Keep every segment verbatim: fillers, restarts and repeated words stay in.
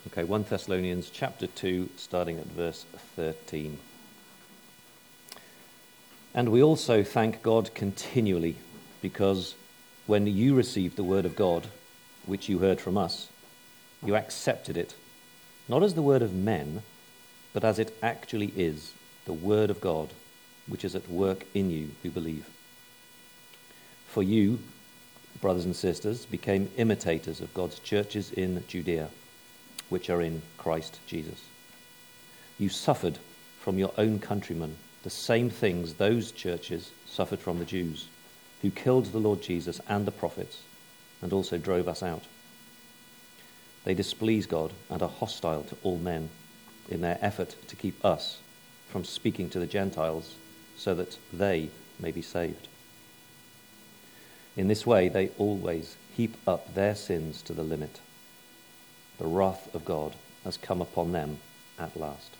Okay, First Thessalonians chapter two, starting at verse thirteen. And we also thank God continually, because when you received the word of God, which you heard from us, you accepted it, not as the word of men, but as it actually is, the word of God, which is at work in you who believe. For you, brothers and sisters, became imitators of God's churches in Judea, which are in Christ Jesus. You suffered from your own countrymen the same things those churches suffered from the Jews, who killed the Lord Jesus and the prophets, and also drove us out. They displease God and are hostile to all men in their effort to keep us from speaking to the Gentiles so that they may be saved. In this way, they always heap up their sins to the limit. The wrath of God has come upon them at last.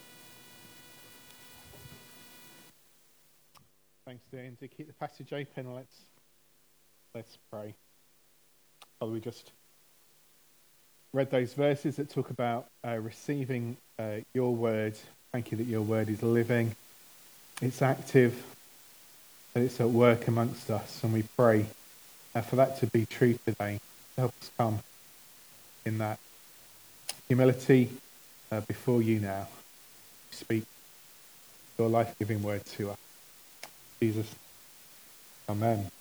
Thanks, Dean. Do keep the passage open. Let's let's pray. Father, we just read those verses that talk about uh, receiving uh, your word. Thank you that your word is living, it's active, that it's at work amongst us. And we pray uh, for that to be true today. Help us come in that humility uh, before you now. Speak your life-giving word to us. Jesus. Amen. Have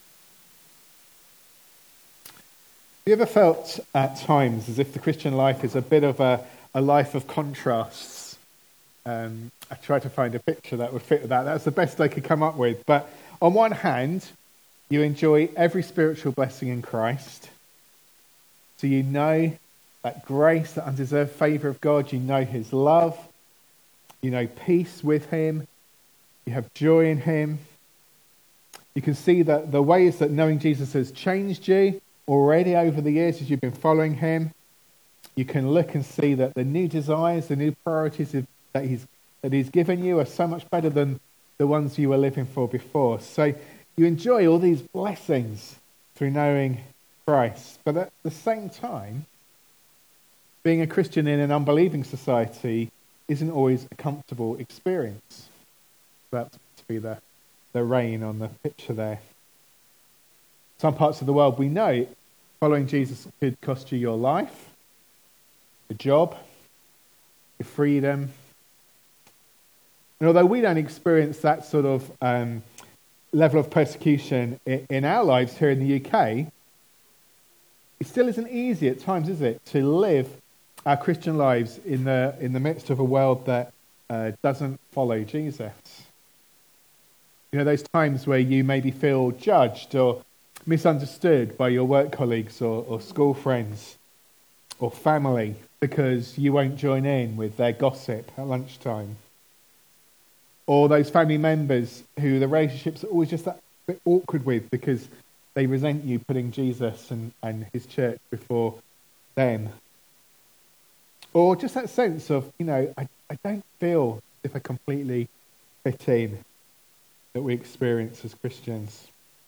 you ever felt at times as if the Christian life is a bit of a, a life of contrasts? Um, I tried to find a picture that would fit with that. That's the best I could come up with. But on one hand, you enjoy every spiritual blessing in Christ. So you know that grace, that undeserved favour of God. You know his love. You know peace with him. You have joy in him. You can see that the ways that knowing Jesus has changed you already over the years as you've been following him. You can look and see that the new desires, the new priorities that he's that he's given you are so much better than the ones you were living for before. So you enjoy all these blessings through knowing Christ. But at the same time, being a Christian in an unbelieving society isn't always a comfortable experience. That's to be the the rain on the picture there. Some parts of the world we know following Jesus could cost you your life, your job, your freedom. And although we don't experience that sort of um, level of persecution in, in our lives here in the U K, it still isn't easy at times, is it, to live our Christian lives in the in the midst of a world that uh, doesn't follow Jesus. You know, those times where you maybe feel judged or misunderstood by your work colleagues or, or school friends or family because you won't join in with their gossip at lunchtime. Or those family members who the relationships are always just that bit awkward with because they resent you putting Jesus and, and his church before them. Or just that sense of, you know, I, I don't feel as if I completely fit in, that we experience as Christians.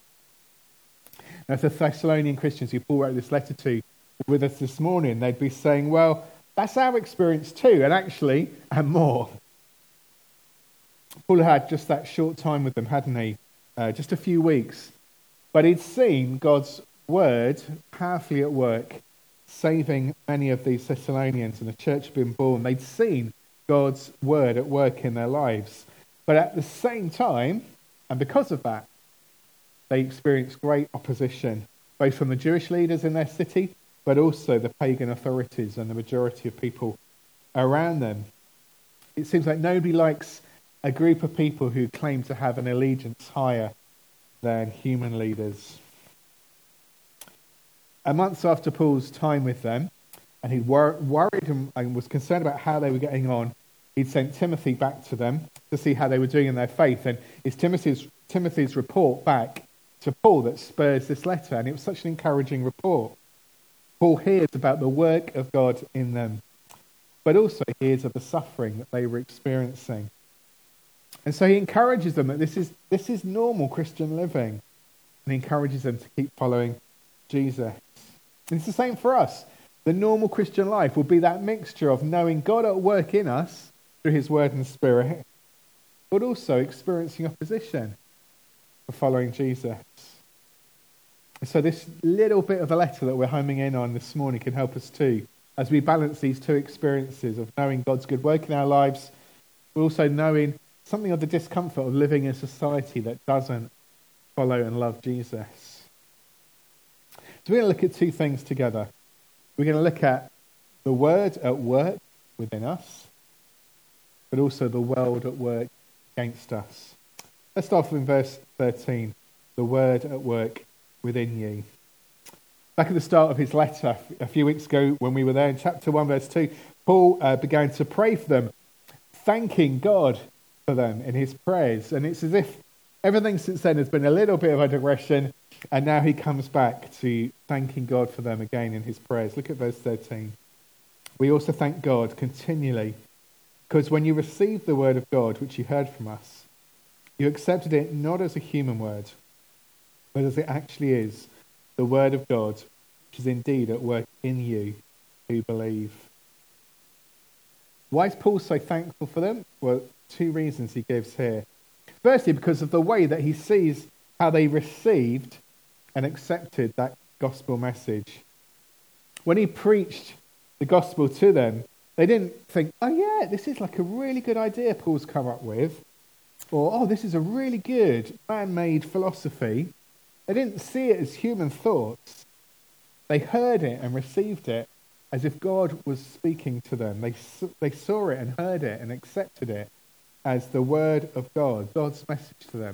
Now, if the Thessalonian Christians who Paul wrote this letter to were with us this morning, they'd be saying, well, that's our experience too, and actually, and more. Paul had just that short time with them, hadn't he? Uh, just a few weeks. But he'd seen God's word powerfully at work, saving many of these Thessalonians, and the church had been born. They'd seen God's word at work in their lives. But at the same time, and because of that, they experienced great opposition, both from the Jewish leaders in their city, but also the pagan authorities and the majority of people around them. It seems like nobody likes a group of people who claim to have an allegiance higher than human leaders. A month after Paul's time with them, and he wor- worried and, and was concerned about how they were getting on, he'd sent Timothy back to them to see how they were doing in their faith. And it's Timothy's, Timothy's report back to Paul that spurs this letter. And it was such an encouraging report. Paul hears about the work of God in them, but also hears of the suffering that they were experiencing. And so he encourages them that this is this is normal Christian living. And he encourages them to keep following Jesus. And it's the same for us. The normal Christian life will be that mixture of knowing God at work in us through his word and spirit, but also experiencing opposition for following Jesus. So this little bit of a letter that we're homing in on this morning can help us too, as we balance these two experiences of knowing God's good work in our lives, but also knowing something of the discomfort of living in a society that doesn't follow and love Jesus. So we're going to look at two things together. We're going to look at the word at work within us, but also the world at work against us. Let's start off in verse thirteen, the word at work within you. Back at the start of his letter a few weeks ago when we were there in chapter one, verse two, Paul uh, began to pray for them, thanking God for them in his prayers. And it's as if everything since then has been a little bit of a digression, and now he comes back to thanking God for them again in his prayers. Look at verse thirteen. We also thank God continually, because when you received the word of God, which you heard from us, you accepted it not as a human word, but as it actually is, the word of God, which is indeed at work in you who believe. Why is Paul so thankful for them? Well, two reasons he gives here. Firstly, because of the way that he sees how they received and accepted that gospel message. When he preached the gospel to them, they didn't think, oh yeah, this is like a really good idea Paul's come up with, or oh, this is a really good man-made philosophy. They didn't see it as human thoughts. They heard it and received it as if God was speaking to them. They, they saw it and heard it and accepted it as the word of God, God's message to them.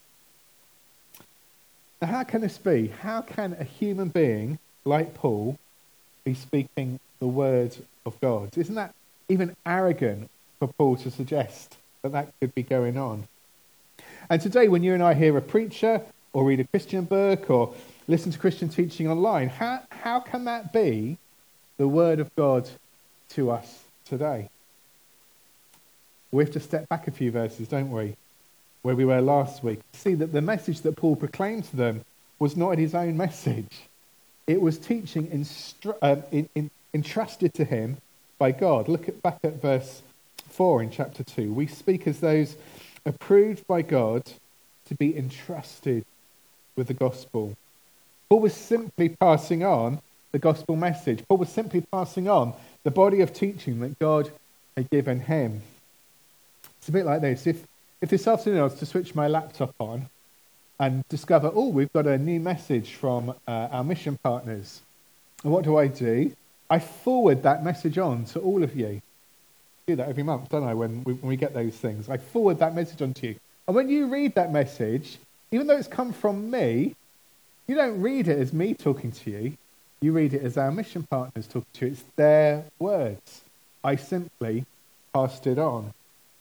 Now, how can this be? How can a human being like Paul be speaking the word of God? Isn't that even arrogant for Paul to suggest that that could be going on? And today, when you and I hear a preacher or read a Christian book or listen to Christian teaching online, how, how can that be the word of God to us today? We have to step back a few verses, don't we? Where we were last week. See that the message that Paul proclaimed to them was not his own message. It was teaching instru- uh, in, in, entrusted to him by God. Look at, back at verse four in chapter two. We speak as those approved by God to be entrusted with the gospel. Paul was simply passing on the gospel message. Paul was simply passing on the body of teaching that God had given him. It's a bit like this. If, if this afternoon I was to switch my laptop on and discover, oh, we've got a new message from uh, our mission partners, and what do I do? I forward that message on to all of you. I do that every month, don't I, when we, when we get those things. I forward that message on to you. And when you read that message, even though it's come from me, you don't read it as me talking to you. You read it as our mission partners talking to you. It's their words. I simply passed it on.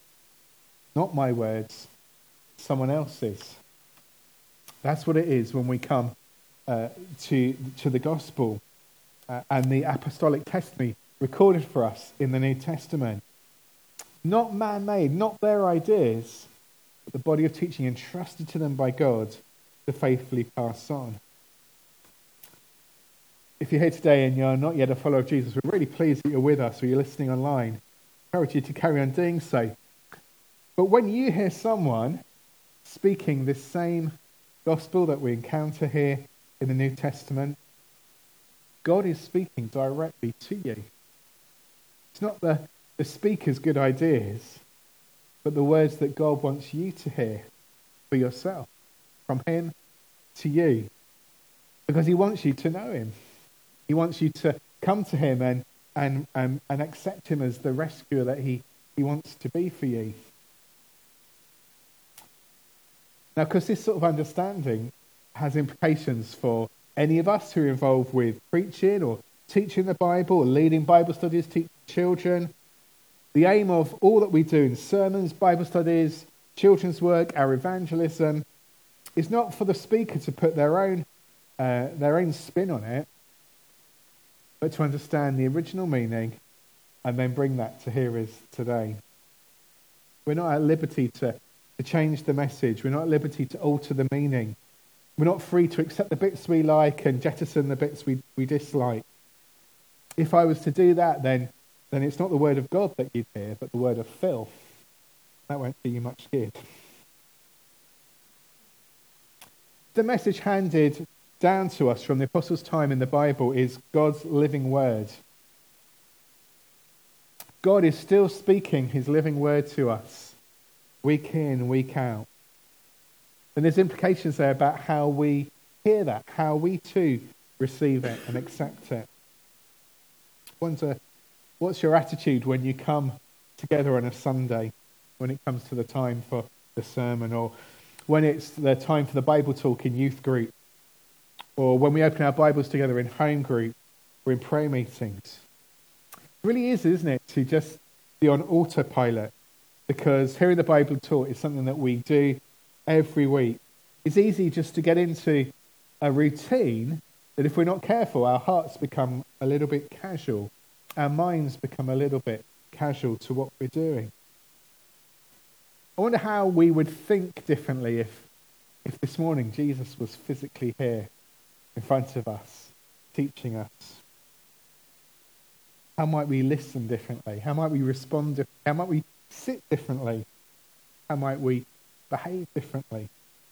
Not my words, someone else's. That's what it is when we come uh, to, to the gospel uh, and the apostolic testimony recorded for us in the New Testament. Not man-made, not their ideas, but the body of teaching entrusted to them by God to faithfully pass on. If you're here today and you're not yet a follower of Jesus, we're really pleased that you're with us or you're listening online. I encourage you to carry on doing so. But when you hear someone speaking this same gospel that we encounter here in the New Testament, God is speaking directly to you. It's not the, the speaker's good ideas, but the words that God wants you to hear for yourself, from him to you. Because he wants you to know him. He wants you to come to him and, and, and, and accept him as the rescuer that he, he wants to be for you. Now, because this sort of understanding has implications for any of us who are involved with preaching or teaching the Bible or leading Bible studies, teaching children, the aim of all that we do in sermons, Bible studies, children's work, our evangelism, is not for the speaker to put their own uh, their own spin on it, but to understand the original meaning and then bring that to hearers today. We're not at liberty to to change the message. We're not at liberty to alter the meaning. We're not free to accept the bits we like and jettison the bits we, we dislike. If I was to do that, then, then it's not the word of God that you'd hear, but the word of Phil. That won't do you much good. The message handed down to us from the apostles' time in the Bible is God's living word. God is still speaking his living word to us, week in, week out. And there's implications there about how we hear that, how we too receive it and accept it. I wonder, what's your attitude when you come together on a Sunday, when it comes to the time for the sermon, or when it's the time for the Bible talk in youth group, or when we open our Bibles together in home group or in prayer meetings? It really is, isn't it, to just be on autopilot, because hearing the Bible taught is something that we do every week. It's easy just to get into a routine that if we're not careful, our hearts become a little bit casual. Our minds become a little bit casual to what we're doing. I wonder how we would think differently if, if this morning Jesus was physically here in front of us, teaching us. How might we listen differently? How might we respond differently? How might we sit differently? How might we behave differently?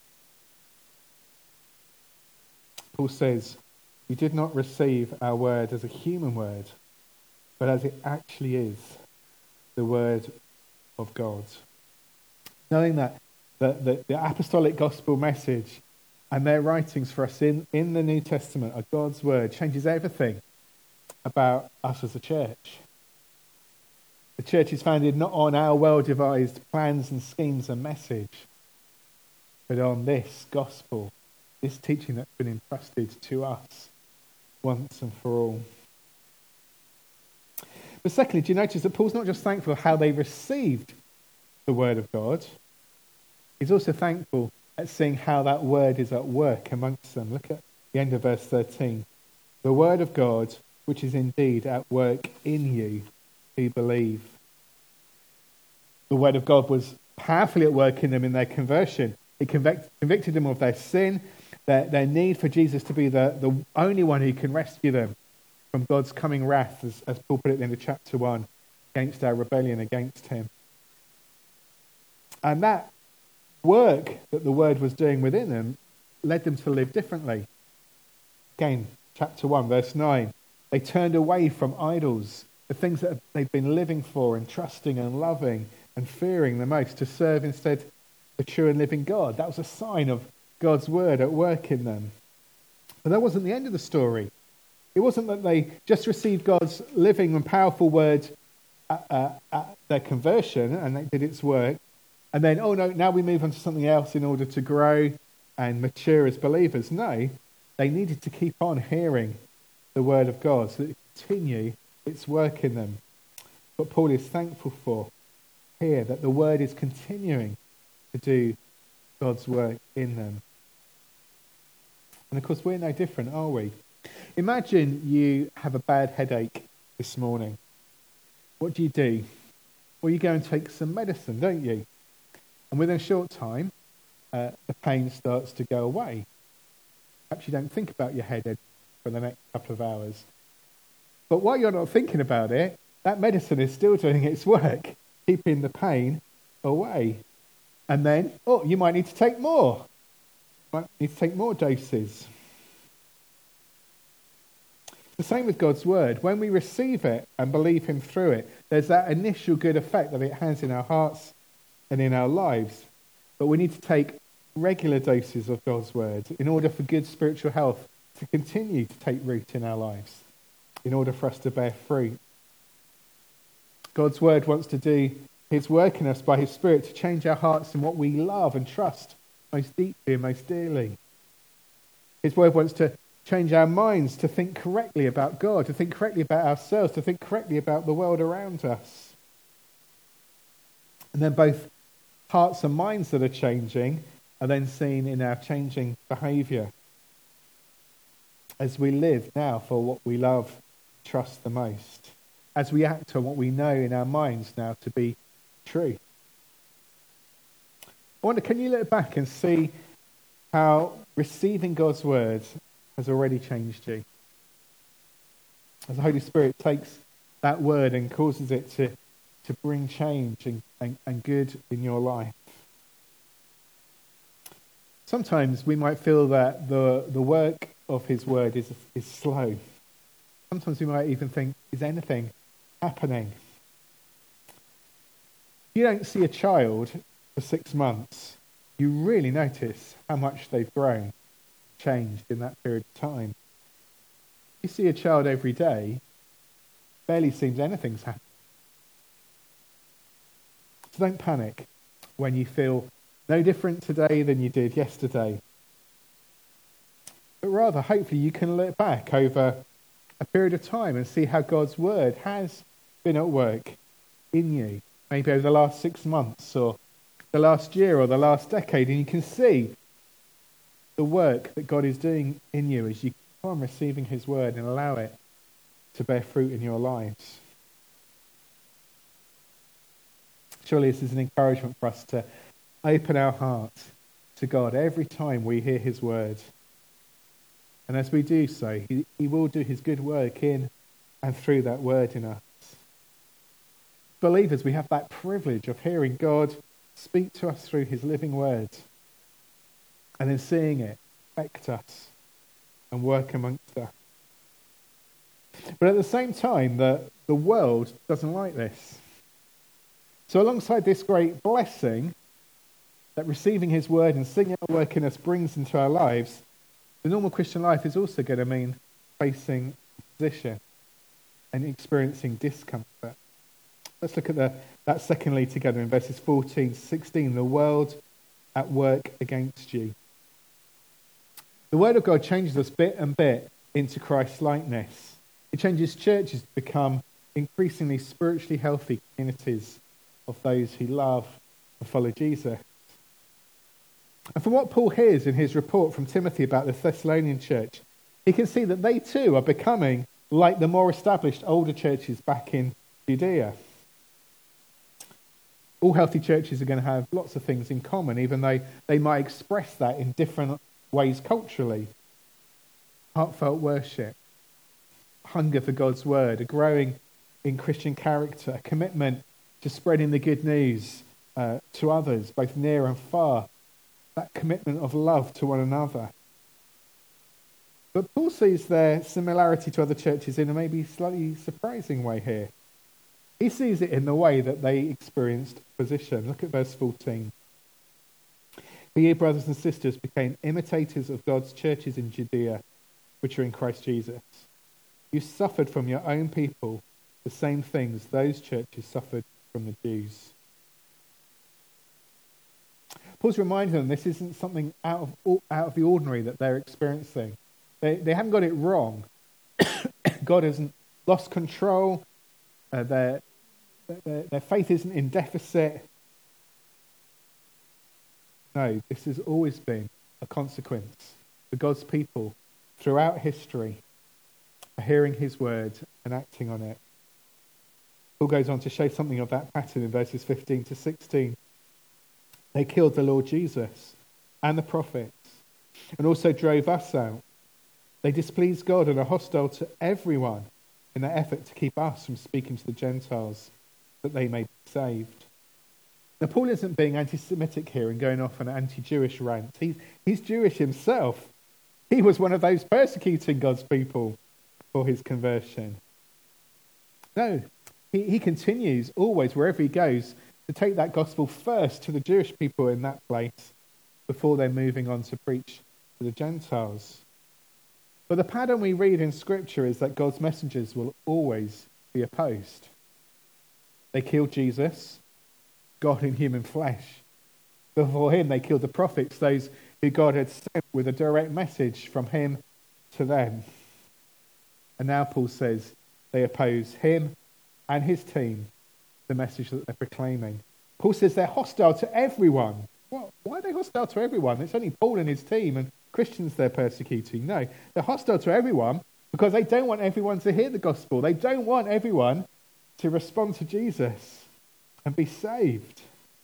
Paul says, "You did not receive our word as a human word, but as it actually is, the word of God." Knowing that the, the, the apostolic gospel message and their writings for us in, in the New Testament are God's word changes everything about us as a church. The church is founded not on our well-devised plans and schemes and message, but on this gospel, this teaching that's been entrusted to us once and for all. But secondly, do you notice that Paul's not just thankful for how they received the word of God, he's also thankful at seeing how that word is at work amongst them. Look at the end of verse thirteen. The word of God, which is indeed at work in you who believe. The word of God was powerfully at work in them in their conversion. It convict, convicted them of their sin, their, their need for Jesus to be the, the only one who can rescue them from God's coming wrath, as, as Paul put it at the end of chapter one, against our rebellion against him. And that work that the word was doing within them led them to live differently. Again, chapter one, verse nine. They turned away from idols, the things that they've been living for and trusting and loving and fearing the most, to serve instead the true and living God. That was a sign of God's word at work in them. But that wasn't the end of the story. It wasn't that they just received God's living and powerful word at, uh, at their conversion and it did its work, and then, oh no, now we move on to something else in order to grow and mature as believers. No, they needed to keep on hearing the word of God so that it continue its work in them. What Paul is thankful for here, that the word is continuing to do God's work in them. And of course, we're no different, are we? Imagine you have a bad headache this morning. What do you do? Well, you go and take some medicine, don't you? And within a short time, uh, the pain starts to go away. Perhaps you don't think about your headache for the next couple of hours. But while you're not thinking about it, that medicine is still doing its work, keeping the pain away. And then, oh, you might need to take more. You might need to take more doses. The same with God's word. When we receive it and believe him through it, there's that initial good effect that it has in our hearts and in our lives. But we need to take regular doses of God's word in order for good spiritual health to continue to take root in our lives, in order for us to bear fruit. God's word wants to do his work in us by his Spirit to change our hearts in what we love and trust most deeply and most dearly. His word wants to change our minds to think correctly about God, to think correctly about ourselves, to think correctly about the world around us. And then both hearts and minds that are changing are then seen in our changing behaviour as we live now for what we love, trust the most, as we act on what we know in our minds now to be true. I wonder, can you look back and see how receiving God's word has already changed you? As the Holy Spirit takes that word and causes it to, to bring change and, and, and good in your life. Sometimes we might feel that the, the work of his word is, is slow. Sometimes we might even think, is anything happening? If you don't see a child for six months, you really notice how much they've grown, changed in that period of time. If you see a child every day, barely seems anything's happening. So don't panic when you feel no different today than you did yesterday. But rather, hopefully, you can look back over a period of time and see how God's word has been at work in you, maybe over the last six months or the last year or the last decade, and you can see the work that God is doing in you as you keep on receiving his word and allow it to bear fruit in your lives. Surely this is an encouragement for us to open our hearts to God every time we hear his word. And as we do so, he, he will do his good work in and through that word in us. Believers, we have that privilege of hearing God speak to us through his living word and then seeing it affect us and work amongst us. But at the same time, the, the world doesn't like this. So alongside this great blessing that receiving his word and seeing it work in us brings into our lives, the normal Christian life is also going to mean facing opposition and experiencing discomfort. Let's look at the, that secondly together in verses fourteen to sixteen, the world at work against you. The word of God changes us bit and bit into Christ-likeness. It changes churches to become increasingly spiritually healthy communities of those who love and follow Jesus. And from what Paul hears in his report from Timothy about the Thessalonian church, he can see that they too are becoming like the more established older churches back in Judea. All healthy churches are going to have lots of things in common, even though they might express that in different ways culturally. Heartfelt worship, hunger for God's word, a growing in Christian character, a commitment to spreading the good news uh, to others, both near and far, that commitment of love to one another. But Paul sees their similarity to other churches in a maybe slightly surprising way here. He sees it in the way that they experienced opposition. Look at verse fourteen. For you, brothers and sisters, became imitators of God's churches in Judea, which are in Christ Jesus. You suffered from your own people the same things those churches suffered from the Jews. Paul's reminding them this isn't something out of out of the ordinary that they're experiencing. They they haven't got it wrong. God hasn't lost control. Uh, their, their their faith isn't in deficit. No, this has always been a consequence for God's people throughout history for hearing his word and acting on it. Paul goes on to show something of that pattern in verses fifteen to sixteen. They killed the Lord Jesus and the prophets and also drove us out. They displeased God and are hostile to everyone in their effort to keep us from speaking to the Gentiles that they may be saved. Now, Paul isn't being anti-Semitic here and going off on an anti-Jewish rant. He's, he's Jewish himself. He was one of those persecuting God's people for his conversion. No, he, he continues always, wherever he goes, to take that gospel first to the Jewish people in that place before they're moving on to preach to the Gentiles. But the pattern we read in Scripture is that God's messengers will always be opposed. They killed Jesus, God in human flesh. Before him, they killed the prophets, those who God had sent with a direct message from him to them. And now Paul says they oppose him and his team, the message that they're proclaiming. Paul says they're hostile to everyone. What? Why are they hostile to everyone? It's only Paul and his team and Christians they're persecuting. No, they're hostile to everyone because they don't want everyone to hear the gospel. They don't want everyone to respond to Jesus and be saved.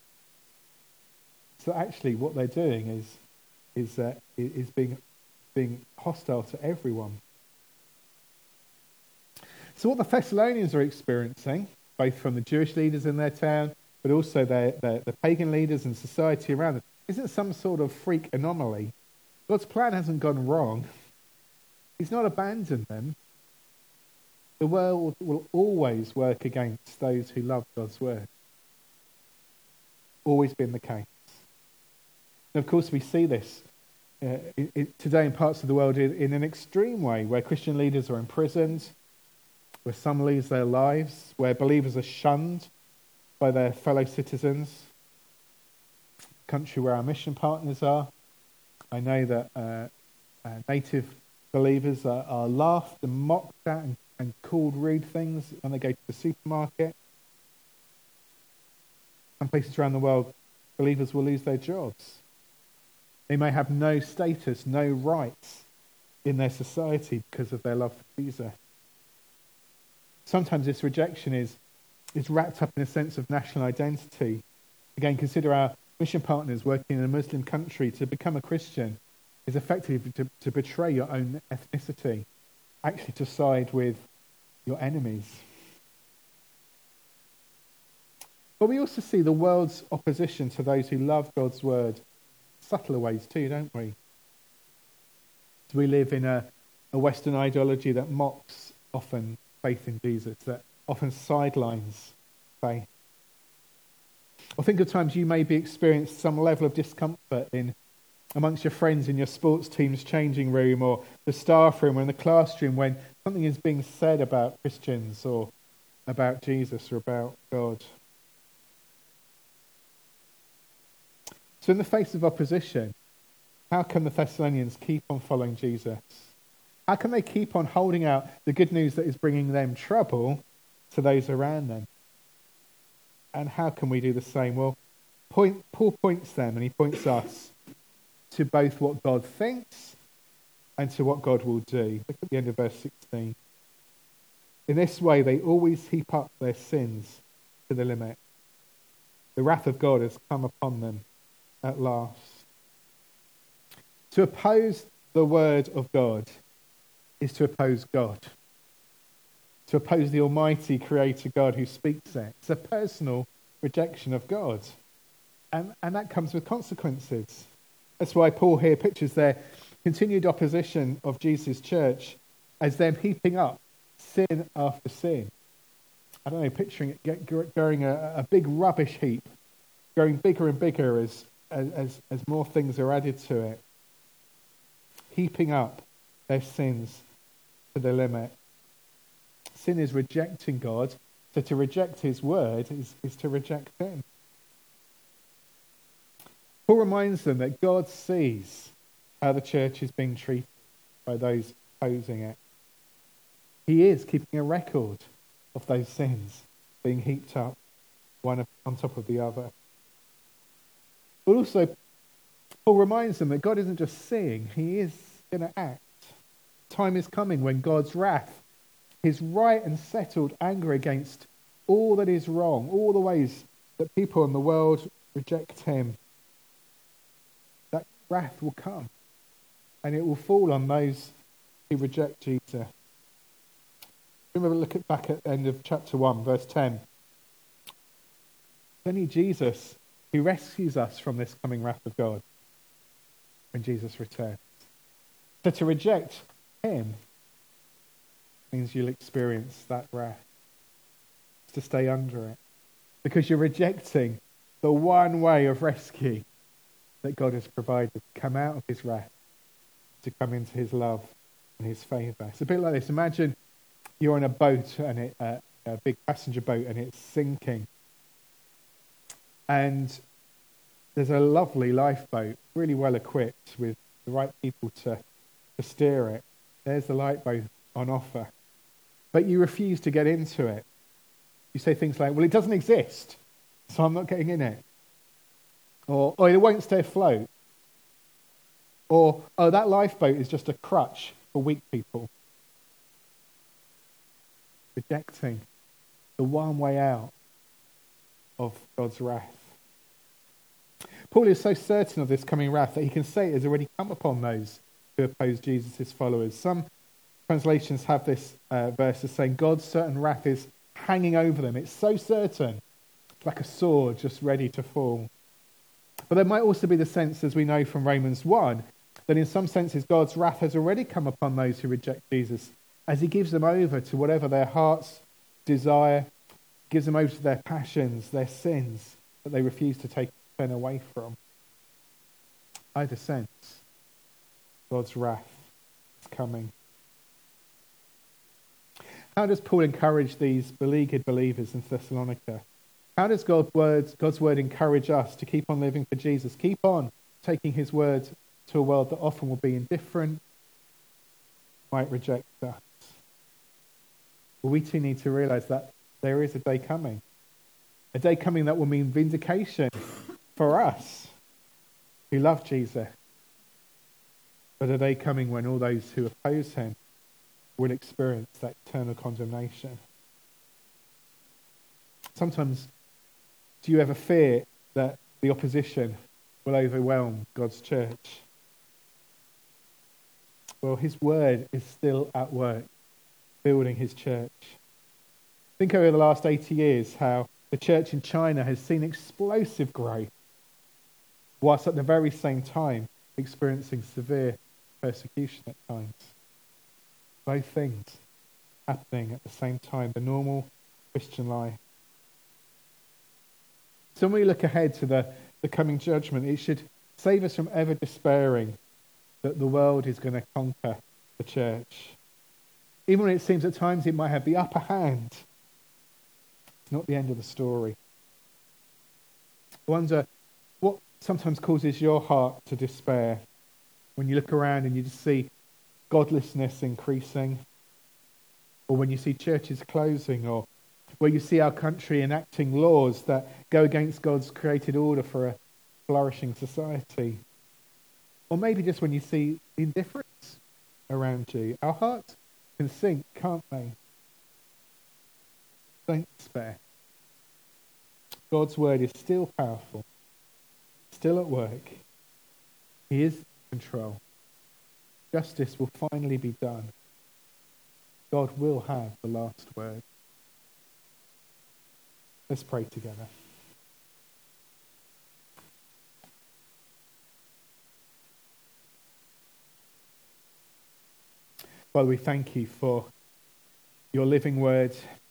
So actually what they're doing is is uh, is being being hostile to everyone. So what the Thessalonians are experiencing, both from the Jewish leaders in their town, but also their, their, the pagan leaders and society around them, isn't some sort of freak anomaly. God's plan hasn't gone wrong. He's not abandoned them. The world will always work against those who love God's word. Always been the case. And of course, we see this uh, it, it, today in parts of the world in, in an extreme way, where Christian leaders are imprisoned, where some lose their lives, where believers are shunned by their fellow citizens. Country where our mission partners are. I know that uh, uh, native believers are, are laughed and mocked at and, and called rude things when they go to the supermarket. Some places around the world, believers will lose their jobs. They may have no status, no rights in their society because of their love for Jesus. Sometimes this rejection is, is wrapped up in a sense of national identity. Again, consider our mission partners working in a Muslim country. To become a Christian is effectively to, to betray your own ethnicity, actually to side with your enemies. But we also see the world's opposition to those who love God's word subtler ways too, don't we? We live in a, a Western ideology that mocks often faith in Jesus, that often sidelines faith. Or think of times you maybe experienced some level of discomfort in amongst your friends in your sports team's changing room or the staff room or in the classroom when something is being said about Christians or about Jesus or about God. So in the face of opposition, how can the Thessalonians keep on following Jesus? How can they keep on holding out the good news that is bringing them trouble to those around them? And how can we do the same? Well, point, Paul points them, and he points us to both what God thinks and to what God will do. Look at the end of verse sixteen. In this way, they always heap up their sins to the limit. The wrath of God has come upon them at last. To oppose the word of God is to oppose God. To oppose the almighty creator God who speaks it. It's a personal rejection of God. And, and that comes with consequences. That's why Paul here pictures their continued opposition of Jesus' church as them heaping up sin after sin. I don't know, picturing it get, growing a, a big rubbish heap, growing bigger and bigger as, as, as more things are added to it. Heaping up their sins to the limit. Sin is rejecting God, so to reject his word is, is to reject him. Paul reminds them that God sees how the church is being treated by those opposing it. He is keeping a record of those sins being heaped up one on top of the other. But also, Paul reminds them that God isn't just seeing, he is going to act. Time is coming when God's wrath, his right and settled anger against all that is wrong, all the ways that people in the world reject him, that wrath will come and it will fall on those who reject Jesus. Remember, look at back at the end of chapter one, verse ten. It's only Jesus who rescues us from this coming wrath of God when Jesus returns. So to reject him means you'll experience that wrath. It's to stay under it. Because you're rejecting the one way of rescue that God has provided to come out of his wrath, to come into his love and his favour. It's a bit like this. Imagine you're on a boat, and it, uh, a big passenger boat, and it's sinking. And there's a lovely lifeboat, really well equipped with the right people to, to steer it. There's the lifeboat on offer. But you refuse to get into it. You say things like, well, it doesn't exist, so I'm not getting in it. Or, oh, it won't stay afloat. Or, oh, that lifeboat is just a crutch for weak people. Rejecting the one way out of God's wrath. Paul is so certain of this coming wrath that he can say it has already come upon those who oppose Jesus' followers. Some translations have this uh, verse as saying God's certain wrath is hanging over them. It's so certain, it's like a sword just ready to fall. But there might also be the sense, as we know from Romans one, that in some senses God's wrath has already come upon those who reject Jesus, as he gives them over to whatever their hearts desire, gives them over to their passions, their sins, that they refuse to take turn away from. Either sense, God's wrath is coming. How does Paul encourage these beleaguered believers in Thessalonica? How does God's word, God's word encourage us to keep on living for Jesus, keep on taking his word to a world that often will be indifferent, might reject us? Well, we too need to realize that there is a day coming. A day coming that will mean vindication for us who love Jesus. But a day coming when all those who oppose him will experience that eternal condemnation. Sometimes, do you ever fear that the opposition will overwhelm God's church? Well, his word is still at work, building his church. Think over the last eighty years how the church in China has seen explosive growth, whilst at the very same time experiencing severe persecution at times. Both things happening at the same time, the normal Christian life. So when we look ahead to the, the coming judgment, it should save us from ever despairing that the world is going to conquer the church. Even when it seems at times it might have the upper hand, it's not the end of the story. I wonder what sometimes causes your heart to despair when you look around and you just see godlessness increasing, or when you see churches closing, or where you see our country enacting laws that go against God's created order for a flourishing society. Or maybe just when you see indifference around you. Our hearts can sink, can't they? Don't despair. God's word is still powerful, still at work. He is in control. Justice will finally be done. God will have the last word. Let's pray together. Father, we thank you for your living word.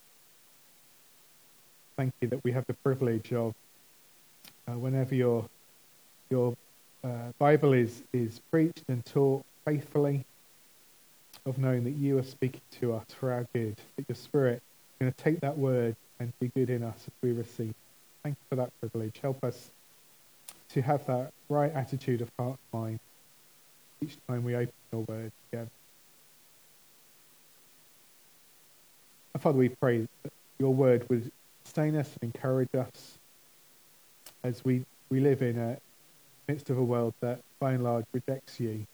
Thank you that we have the privilege of, uh, whenever your your uh, Bible is, is preached and taught faithfully, of knowing that you are speaking to us for our good, that your Spirit is going to take that word and be good in us as we receive. Thank you for that privilege. Help us to have that right attitude of heart and mind each time we open your word together. And Father, we pray that your word would sustain us and encourage us as we, we live in a midst of a world that by and large rejects you.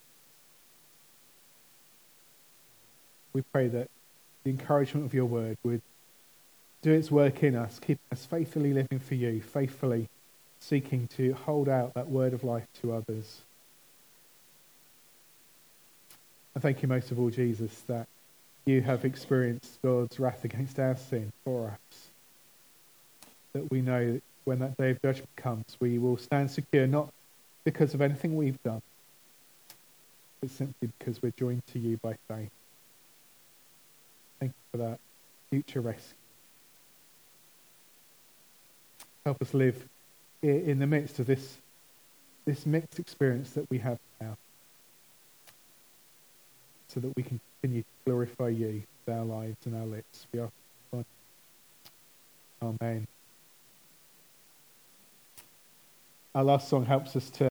We pray that the encouragement of your word would do its work in us, keep us faithfully living for you, faithfully seeking to hold out that word of life to others. And thank you most of all, Jesus, that you have experienced God's wrath against our sin for us. That we know that when that day of judgment comes, we will stand secure, not because of anything we've done, but simply because we're joined to you by faith. Thank you for that future rescue. Help us live in the midst of this, this mixed experience that we have now, so that we can continue to glorify you with our lives and our lips. We ask God. Amen. Our last song helps us to